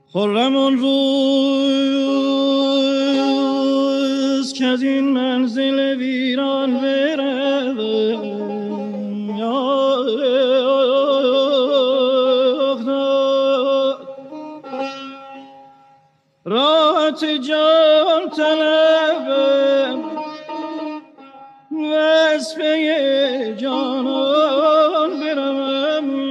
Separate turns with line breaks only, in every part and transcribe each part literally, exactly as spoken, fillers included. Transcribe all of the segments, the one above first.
خرم اون روز که از این منزل ویران بروم، راحت جان طلبم وصفه جانان برم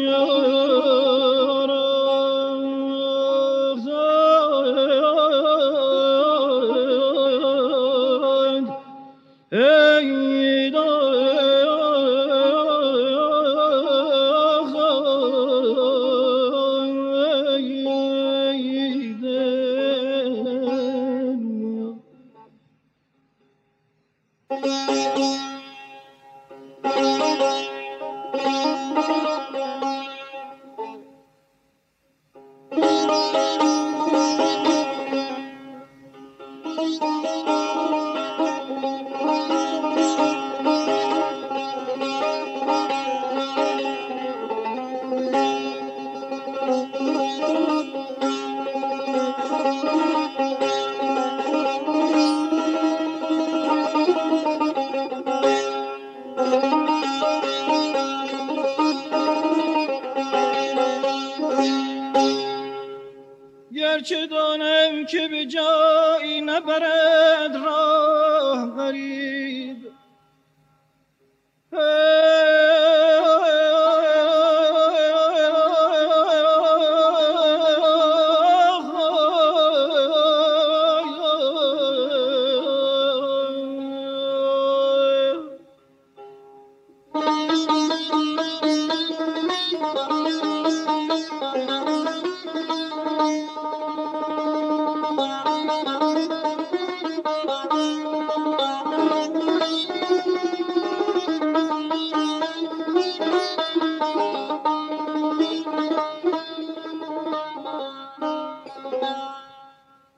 گرچه دانم که به جایی نبرد راه غریب،